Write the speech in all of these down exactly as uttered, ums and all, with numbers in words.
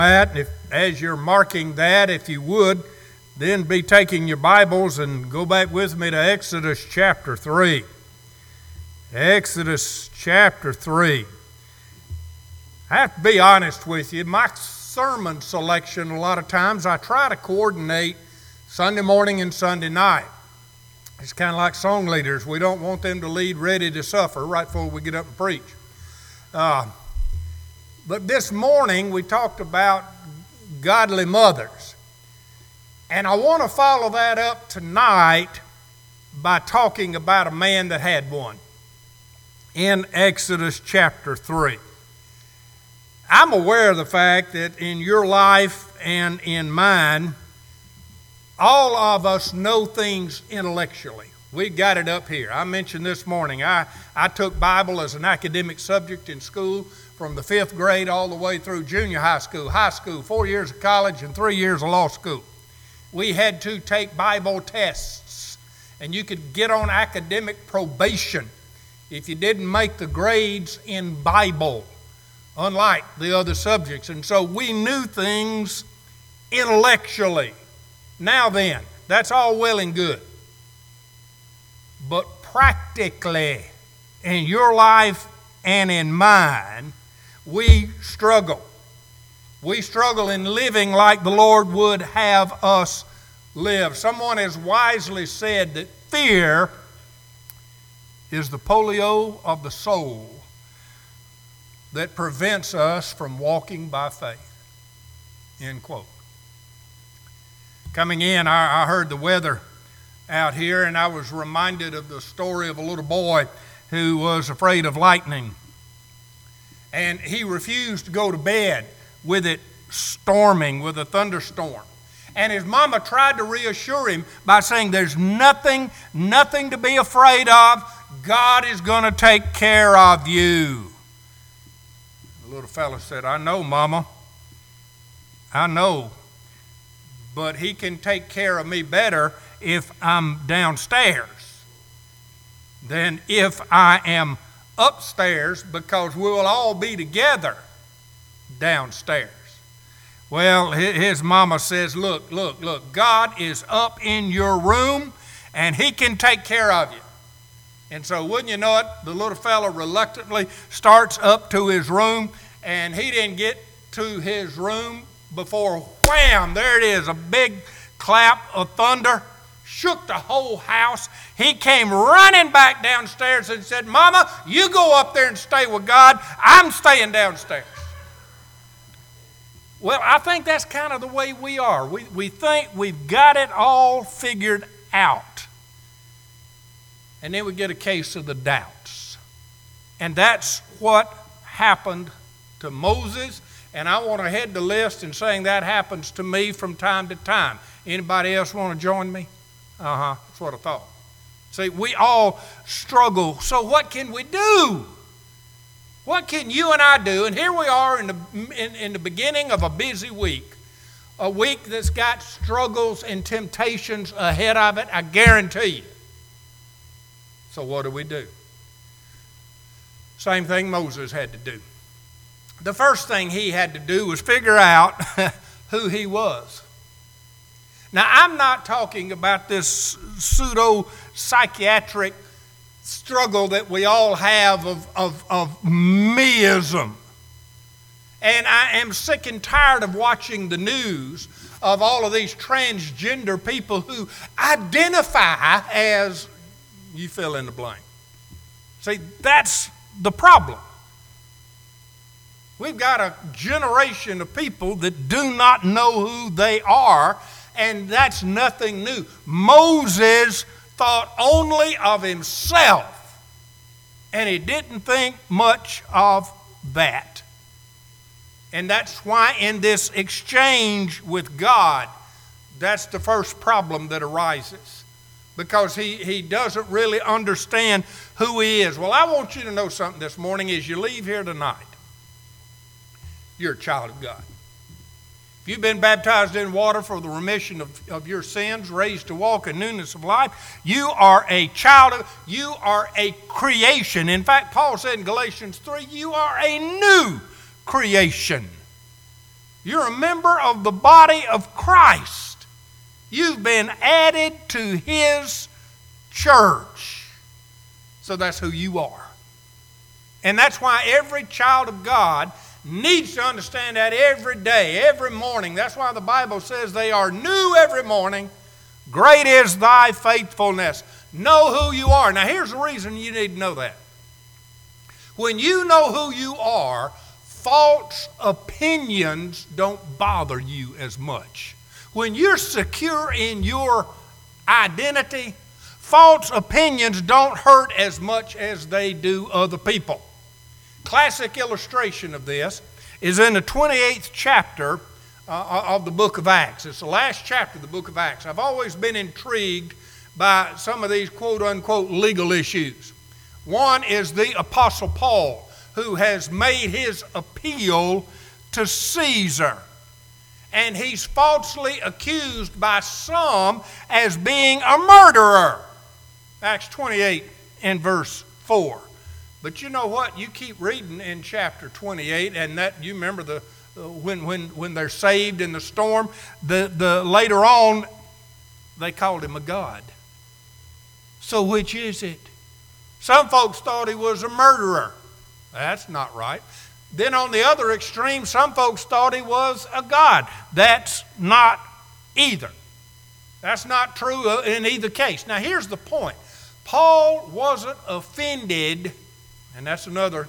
That, if, as you're marking that, if you would, then be taking your Bibles and go back with me to Exodus chapter three. Exodus chapter three. I have to be honest with you, my sermon selection, a lot of times I try to coordinate Sunday morning and Sunday night. It's kind of like song leaders. We don't want them to lead ready to suffer right before we get up and preach. Uh, But this morning we talked about godly mothers. And I want to follow that up tonight by talking about a man that had one in Exodus chapter three. I'm aware of the fact that in your life and in mine, all of us know things intellectually. We got it up here. I mentioned this morning, I, I took Bible as an academic subject in school from the fifth grade all the way through junior high school, high school, four years of college, and three years of law school. We had to take Bible tests, and you could get on academic probation if you didn't make the grades in Bible, unlike the other subjects. And so we knew things intellectually. Now then, that's all well and good. But practically, in your life and in mine, we struggle. We struggle in living like the Lord would have us live. Someone has wisely said that fear is the polio of the soul that prevents us from walking by faith. End quote. Coming in, I, I heard the weather out here, and I was reminded of the story of a little boy who was afraid of lightning. And he refused to go to bed with it storming, with a thunderstorm. And his mama tried to reassure him by saying, there's nothing, nothing to be afraid of. God is going to take care of you. The little fellow said, I know, Mama. I know. But he can take care of me better if I'm downstairs than if I am upstairs, because we will all be together downstairs. Well, his mama says, look, look, look, God is up in your room and he can take care of you. And so wouldn't you know it, the little fellow reluctantly starts up to his room, and he didn't get to his room before wham, there it is, a big clap of thunder, shook the whole house. He came running back downstairs and said, Mama, you go up there and stay with God. I'm staying downstairs. Well, I think that's kind of the way we are. We, we think we've got it all figured out. And then we get a case of the doubts. And that's what happened to Moses. And I want to head the list in saying that happens to me from time to time. Anybody else want to join me? Uh-huh, that's what I thought. See, we all struggle. So what can we do? What can you and I do? And here we are in the, in, in the beginning of a busy week. A week that's got struggles and temptations ahead of it, I guarantee you. So what do we do? Same thing Moses had to do. The first thing he had to do was figure out who he was. Now, I'm not talking about this pseudo-psychiatric struggle that we all have of, of, of meism. And I am sick and tired of watching the news of all of these transgender people who identify as, you fill in the blank. See, that's the problem. We've got a generation of people that do not know who they are, and that's nothing new. Moses thought only of himself, and he didn't think much of that. And that's why in this exchange with God, that's the first problem that arises, because he, he doesn't really understand who he is. Well, I want you to know something this morning as you leave here tonight. You're a child of God. If you've been baptized in water for the remission of, of your sins, raised to walk in newness of life, you are a child of, you are a creation. In fact, Paul said in Galatians three, you are a new creation. You're a member of the body of Christ. You've been added to His church. So that's who you are. And that's why every child of God needs to understand that every day, every morning. That's why the Bible says they are new every morning. Great is thy faithfulness. Know who you are. Now here's the reason you need to know that. When you know who you are, false opinions don't bother you as much. When you're secure in your identity, false opinions don't hurt as much as they do other people. Classic illustration of this is in the twenty-eighth chapter uh, of the book of Acts. It's the last chapter of the book of Acts. I've always been intrigued by some of these quote-unquote legal issues. One is the Apostle Paul, who has made his appeal to Caesar. And he's falsely accused by some as being a murderer. Acts twenty-eight and verse four. But you know what? You keep reading in chapter twenty-eight, and that you remember the uh, when when when they're saved in the storm. The the later on, they called him a god. So which is it? Some folks thought he was a murderer. That's not right. Then on the other extreme, some folks thought he was a god. That's not either. That's not true in either case. Now here's the point. Paul wasn't offended, and that's another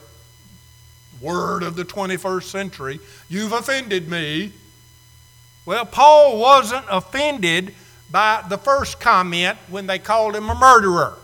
word of the twenty-first century. You've offended me. Well, Paul wasn't offended by the first comment when they called him a murderer.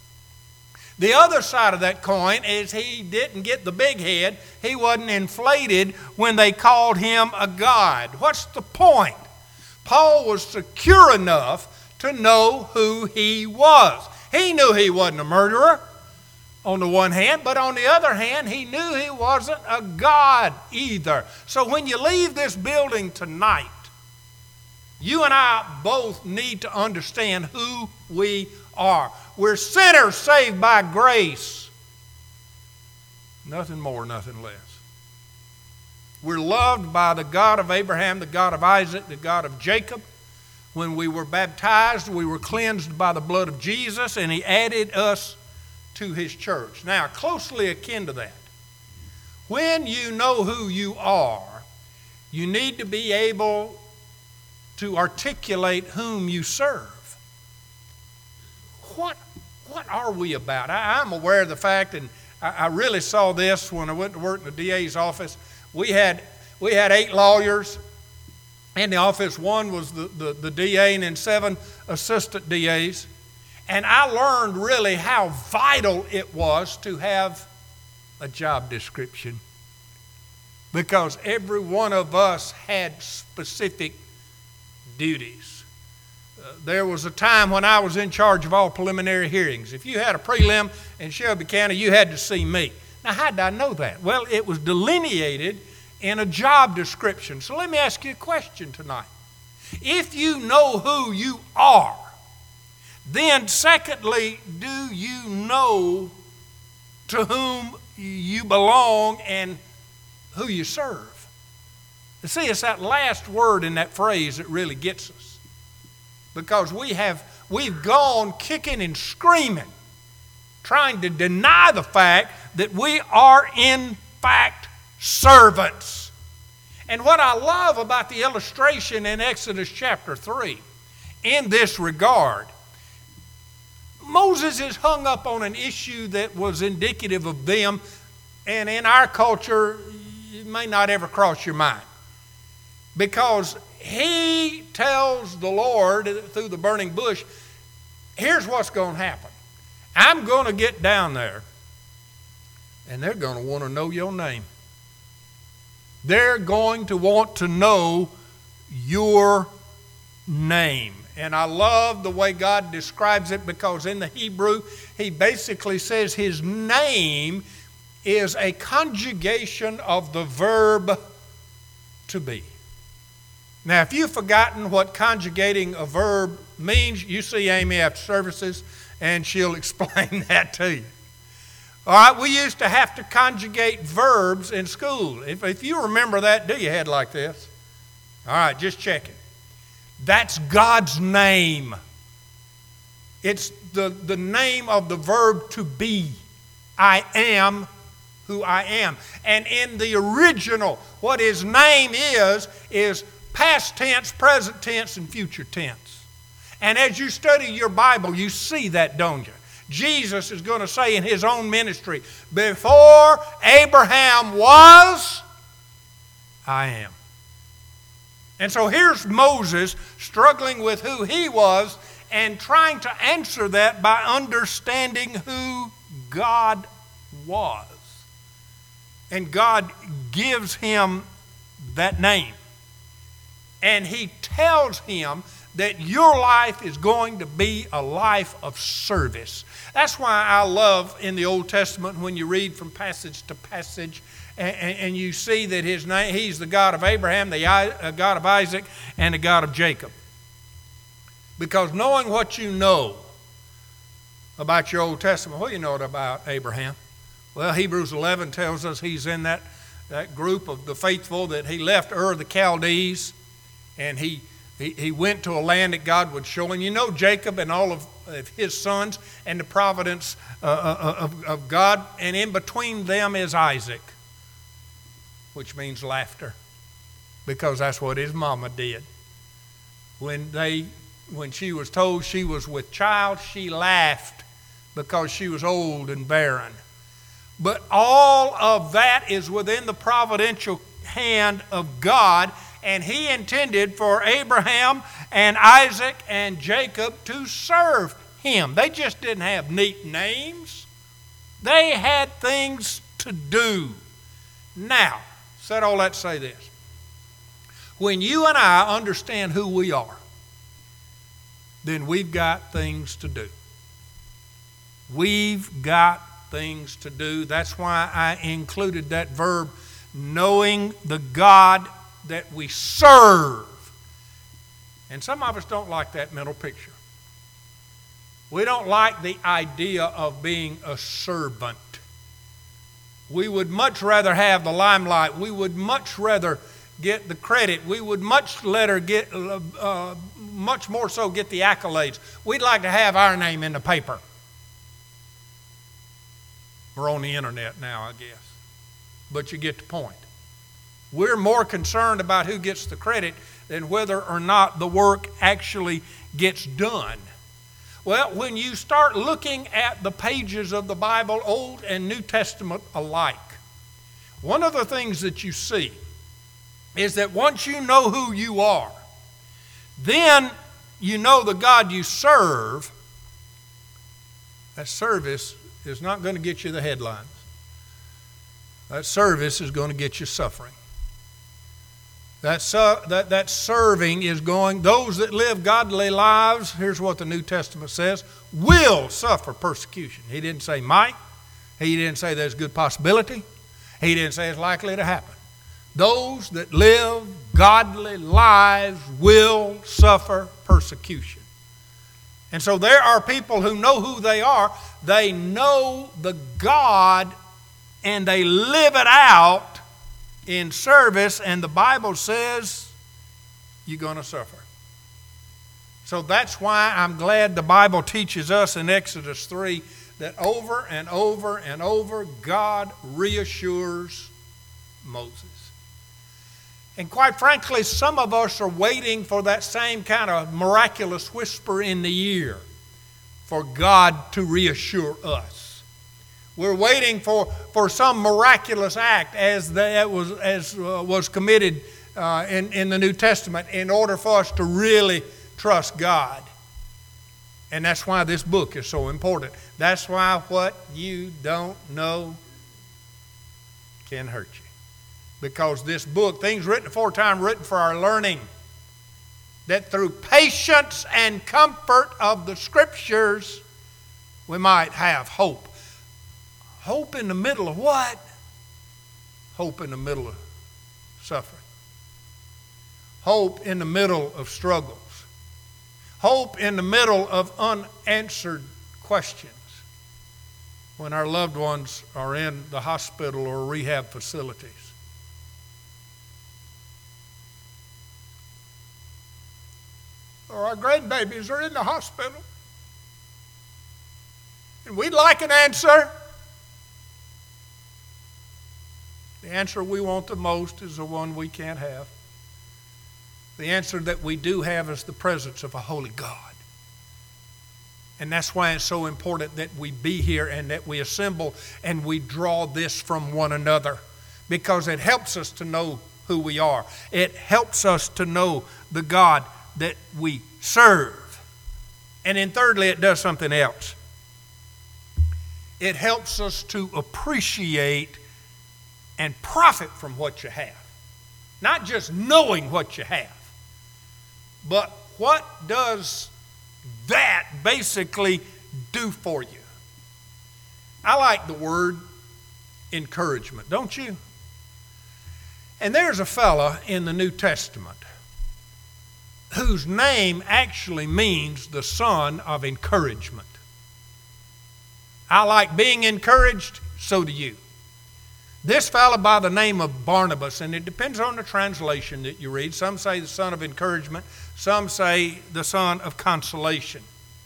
The other side of that coin is he didn't get the big head. He wasn't inflated when they called him a god. What's the point? Paul was secure enough to know who he was. He knew he wasn't a murderer on the one hand, but on the other hand, he knew he wasn't a god either. So when you leave this building tonight, you and I both need to understand who we are. We're sinners saved by grace. Nothing more, nothing less. We're loved by the God of Abraham, the God of Isaac, the God of Jacob. When we were baptized, we were cleansed by the blood of Jesus, and He added us to His church. Now, closely akin to that, when you know who you are, you need to be able to articulate whom you serve. What, what are we about? I, I'm aware of the fact, and I, I really saw this when I went to work in the D A's office. We had, we had eight lawyers in the office. One was the, the, the D A and then seven assistant D As. And I learned really how vital it was to have a job description, because every one of us had specific duties. Uh, there was a time when I was in charge of all preliminary hearings. If you had a prelim in Shelby County, you had to see me. Now, how did I know that? Well, it was delineated in a job description. So let me ask you a question tonight. If you know who you are, then secondly, do you know to whom you belong and who you serve? You see, it's that last word in that phrase that really gets us. Because we have, we've gone kicking and screaming, trying to deny the fact that we are in fact servants. And what I love about the illustration in Exodus chapter three, in this regard, Moses is hung up on an issue that was indicative of them, and in our culture, it may not ever cross your mind. Because he tells the Lord through the burning bush, here's what's going to happen. I'm going to get down there, and they're going to want to know your name. They're going to want to know your name. And I love the way God describes it, because in the Hebrew, He basically says His name is a conjugation of the verb to be. Now, if you've forgotten what conjugating a verb means, you see Amy after services, and she'll explain that to you. All right, we used to have to conjugate verbs in school. If, if you remember that, do your head like this. All right, just checking. That's God's name. It's the, the name of the verb to be. I am who I am. And in the original, what his name is, is past tense, present tense, and future tense. And as you study your Bible, you see that, don't you? Jesus is going to say in his own ministry, before Abraham was, I am. And so here's Moses struggling with who he was and trying to answer that by understanding who God was. And God gives him that name. And he tells him that your life is going to be a life of service. That's why I love in the Old Testament when you read from passage to passage and, and you see that his name, he's the God of Abraham, the God of Isaac, and the God of Jacob. Because knowing what you know about your Old Testament, what do you know about Abraham? Well, Hebrews eleven tells us he's in that, that group of the faithful that he left Ur of the Chaldees, and he He, he went to a land that God would show him. You know Jacob and all of, of his sons and the providence uh, of, of God. And in between them is Isaac, which means laughter, because that's what his mama did. When, they, when she was told she was with child, she laughed because she was old and barren. But all of that is within the providential hand of God. And he intended for Abraham and Isaac and Jacob to serve him. They just didn't have neat names. They had things to do. Now, said all that to say this. When you and I understand who we are, then we've got things to do. We've got things to do. That's why I included that verb, knowing the God that we serve. And some of us don't like that mental picture. We don't like the idea of being a servant. We would much rather have the limelight. We would much rather get the credit. We would much rather get, uh, much more so get the accolades. We'd like to have our name in the paper. We're on the internet now, I guess. But you get the point. We're more concerned about who gets the credit than whether or not the work actually gets done. Well, when you start looking at the pages of the Bible, Old and New Testament alike, one of the things that you see is that once you know who you are, then you know the God you serve. That service is not going to get you the headlines. That service is going to get you suffering. That, su- that, that serving is going, those that live godly lives, here's what the New Testament says, will suffer persecution. He didn't say might. He didn't say there's a good possibility. He didn't say it's likely to happen. Those that live godly lives will suffer persecution. And so there are people who know who they are. They know the God and they live it out in service, and the Bible says you're going to suffer. So that's why I'm glad the Bible teaches us in Exodus three that over and over and over God reassures Moses. And quite frankly, some of us are waiting for that same kind of miraculous whisper in the ear for God to reassure us. We're waiting for, for some miraculous act as that was as uh, was committed uh, in, in the New Testament in order for us to really trust God. And that's why this book is so important. That's why what you don't know can hurt you. Because this book, things written aforetime, written for our learning, that through patience and comfort of the Scriptures, we might have hope. Hope in the middle of what? Hope in the middle of suffering. Hope in the middle of struggles. Hope in the middle of unanswered questions when our loved ones are in the hospital or rehab facilities. or our grandbabies are in the hospital. And we'd like an answer. The answer we want the most is the one we can't have. The answer that we do have is the presence of a holy God. And that's why it's so important that we be here and that we assemble and we draw this from one another, because it helps us to know who we are. It helps us to know the God that we serve. And then thirdly, it does something else. It helps us to appreciate and profit from what you have. Not just knowing what you have, but what does that basically do for you? I like the word encouragement, don't you? And there's a fella in the New Testament whose name actually means the son of encouragement. I like being encouraged, so do you. This fellow by the name of Barnabas, and it depends on the translation that you read. Some say the son of encouragement, some say the son of consolation.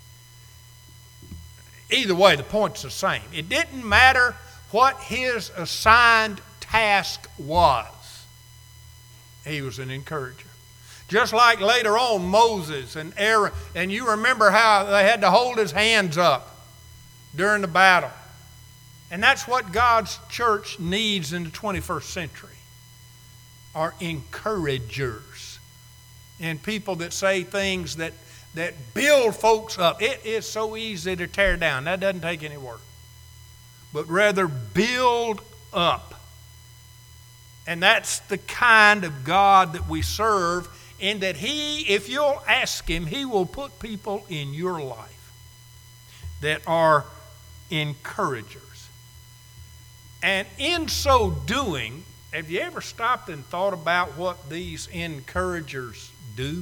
Either way, the point's the same. It didn't matter what his assigned task was. He was an encourager. Just like later on Moses and Aaron, and you remember how they had to hold his hands up during the battle. And that's what God's church needs in the twenty-first century, are encouragers and people that say things that, that build folks up. It is so easy to tear down. That doesn't take any work. But rather build up. And that's the kind of God that we serve, in that He, if you'll ask Him, He will put people in your life that are encouragers. And in so doing, have you ever stopped and thought about what these encouragers do?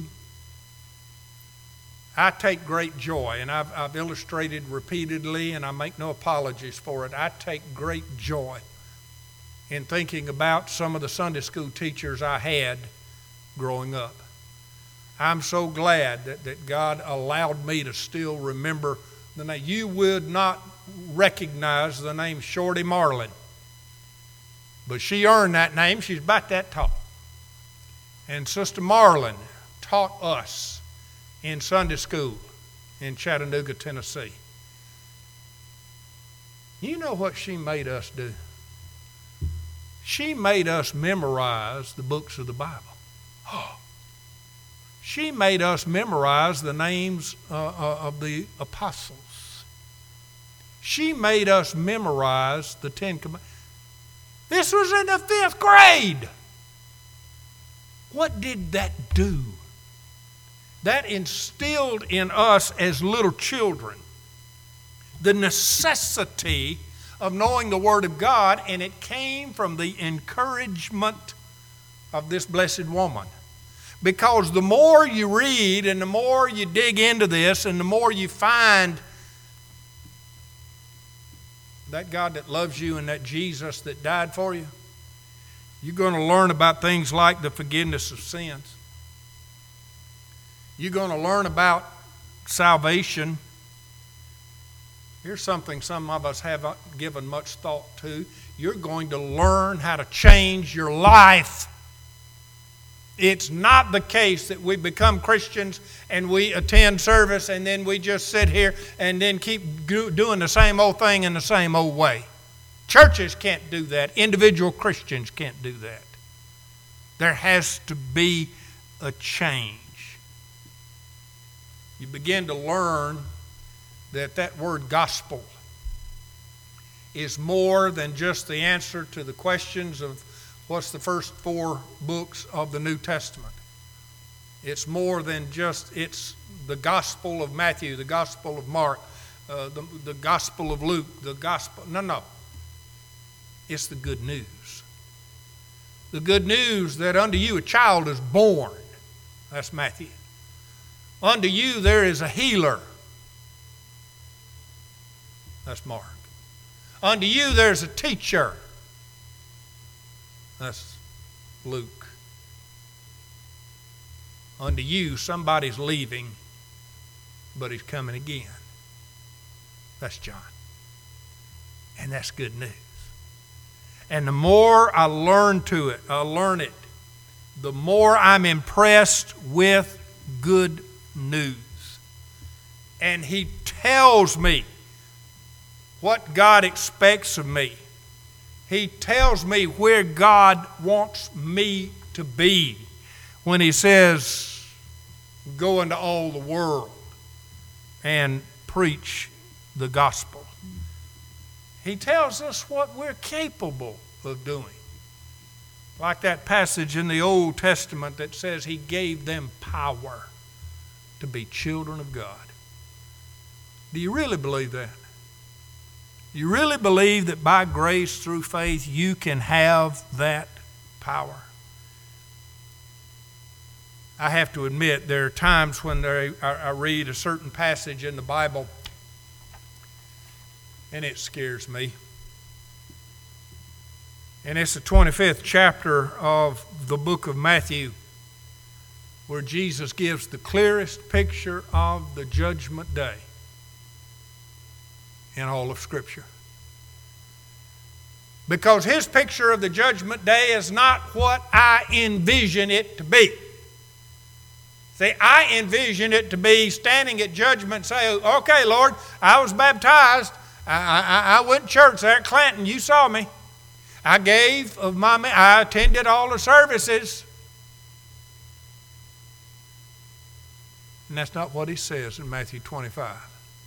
I take great joy, and I've, I've illustrated repeatedly, and I make no apologies for it. I take great joy in thinking about some of the Sunday school teachers I had growing up. I'm so glad that, that God allowed me to still remember the name. You would not recognize the name Shorty Marlin, but she earned that name. She's about that tall. And Sister Marlin taught us in Sunday school in Chattanooga, Tennessee. You know what she made us do? She made us memorize the books of the Bible. Oh. She made us memorize the names uh, uh, of the apostles. She made us memorize the Ten Commandments. This was in the fifth grade. What did that do? That instilled in us as little children the necessity of knowing the Word of God, and it came from the encouragement of this blessed woman. Because the more you read and the more you dig into this and the more you find that God that loves you and that Jesus that died for you, you're going to learn about things like the forgiveness of sins. You're going to learn about salvation. Here's something some of us haven't given much thought to. You're going to learn how to change your life. It's not the case that we become Christians and we attend service and then we just sit here and then keep doing the same old thing in the same old way. Churches can't do that. Individual Christians can't do that. There has to be a change. You begin to learn that that word gospel is more than just the answer to the questions of what's the first four books of the New Testament. It's more than just, it's the Gospel of Matthew, the Gospel of Mark, uh, the, the Gospel of Luke, the Gospel, no, no. It's the good news. The good news that unto you a child is born. That's Matthew. Unto you there is a healer. That's Mark. Unto you there's a teacher. That's Luke. Unto you, somebody's leaving, but he's coming again. That's John. And that's good news. And the more I learn to it, I learn it, the more I'm impressed with good news. And he tells me what God expects of me. He tells me where God wants me to be when he says, go into all the world and preach the gospel. He tells us what we're capable of doing. Like that passage in the Old Testament that says he gave them power to be children of God. Do you really believe that? Do you really believe that by grace through faith you can have that power? I have to admit there are times when there, I, I read a certain passage in the Bible and it scares me. And it's the twenty-fifth chapter of the book of Matthew, where Jesus gives the clearest picture of the judgment day in all of Scripture. Because his picture of the judgment day is not what I envision it to be. See, I envision it to be standing at judgment and say, okay, Lord, I was baptized. I, I, I went to church there at Clanton. You saw me. I gave of my, I attended all the services. And that's not what he says in Matthew twenty-five.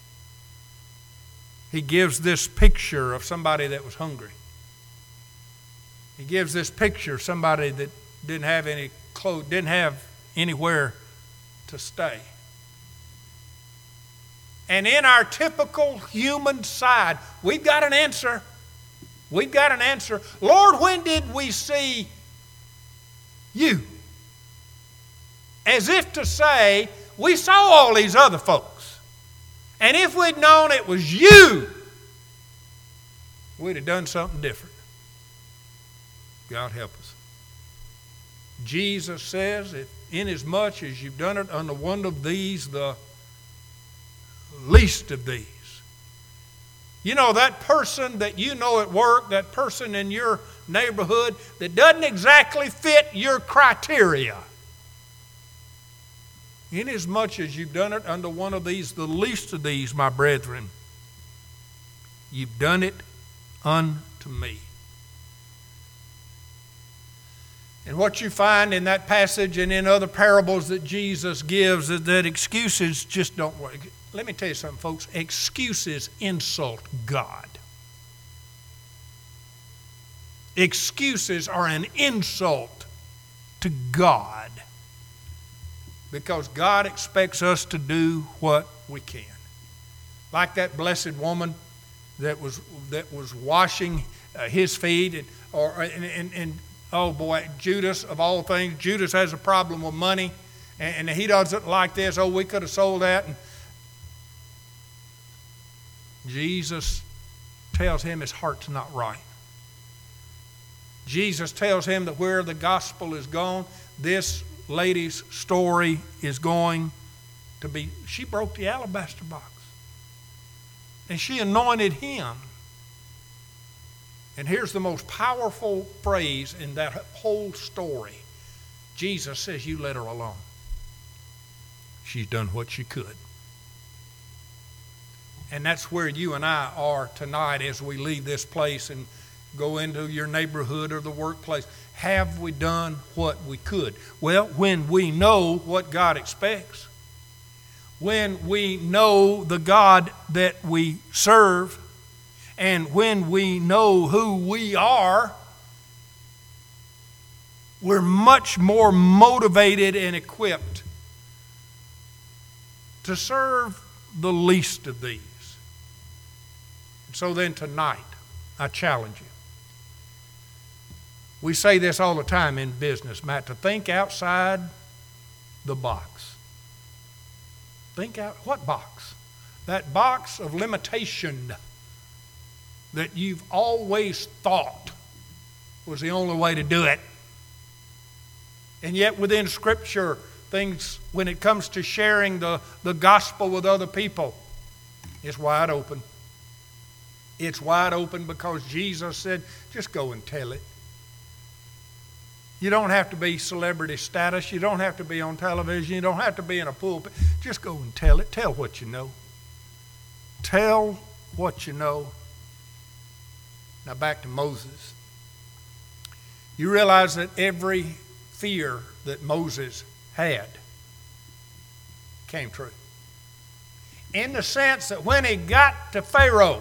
He gives this picture of somebody that was hungry. He gives this picture of somebody that didn't have any clothes, didn't have anywhere to stay. And in our typical human side, we've got an answer. We've got an answer. Lord, when did we see you? As if to say, we saw all these other folks. And if we'd known it was you, we'd have done something different. God help us. Jesus says, that inasmuch as you've done it unto one of these, the least of these. You know, that person that you know at work, that person in your neighborhood that doesn't exactly fit your criteria. Inasmuch as you've done it unto one of these, the least of these, my brethren, you've done it unto me. And what you find in that passage and in other parables that Jesus gives is that excuses just don't work. Let me tell you something, folks. Excuses insult God. Excuses are an insult to God because God expects us to do what we can. Like that blessed woman that was that was washing uh, his feet, and or and, and, and oh boy, Judas of all things, Judas has a problem with money, and, and he doesn't like this. Oh, we could have sold that. And Jesus tells him his heart's not right. Jesus tells him that where the gospel is gone, this lady's story is going to be. She broke the alabaster box. And she anointed him. And here's the most powerful phrase in that whole story. Jesus says, you let her alone. She's done what she could. And that's where you and I are tonight as we leave this place and go into your neighborhood or the workplace. Have we done what we could? Well, when we know what God expects, when we know the God that we serve, and when we know who we are, we're much more motivated and equipped to serve the least of these. So then tonight, I challenge you. We say this all the time in business, Matt, to think outside the box. Think out, what box? That box of limitation that you've always thought was the only way to do it. And yet within Scripture, things when it comes to sharing the, the gospel with other people, it's wide open. It's wide open because Jesus said, just go and tell it. You don't have to be celebrity status. You don't have to be on television. You don't have to be in a pulpit. Just go and tell it. Tell what you know. Tell what you know. Now back to Moses. You realize that every fear that Moses had came true. In the sense that when he got to Pharaoh,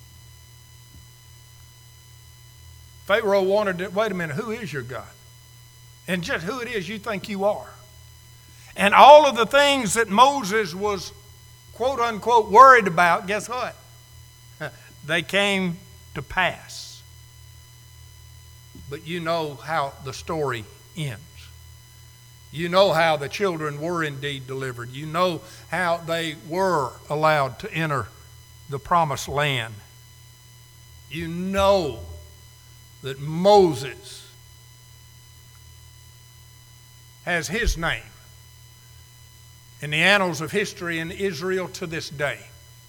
Pharaoh wanted to, wait a minute, who is your God? And just who it is you think you are. And all of the things that Moses was, quote unquote, worried about, guess what? They came to pass. But you know how the story ends. You know how the children were indeed delivered. You know how they were allowed to enter the promised land. You know that Moses has his name in the annals of history in Israel to this day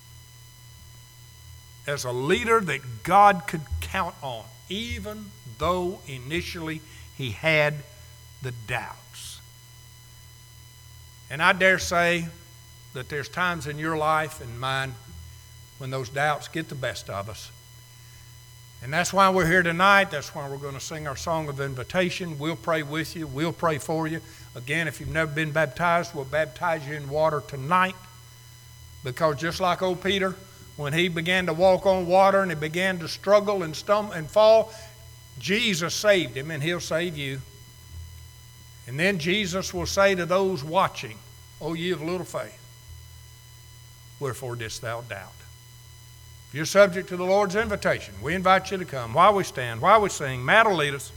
as a leader that God could count on, even though initially he had the doubts. And I dare say that there's times in your life and mine when those doubts get the best of us. And that's why we're here tonight. That's why we're going to sing our song of invitation. We'll pray with you. We'll pray for you. Again, if you've never been baptized, we'll baptize you in water tonight. Because just like old Peter, when he began to walk on water and he began to struggle and stumble and fall, Jesus saved him, and he'll save you. And then Jesus will say to those watching, "O ye of little faith, wherefore didst thou doubt?" If you're subject to the Lord's invitation, we invite you to come. While we stand, while we sing, Matt will lead us.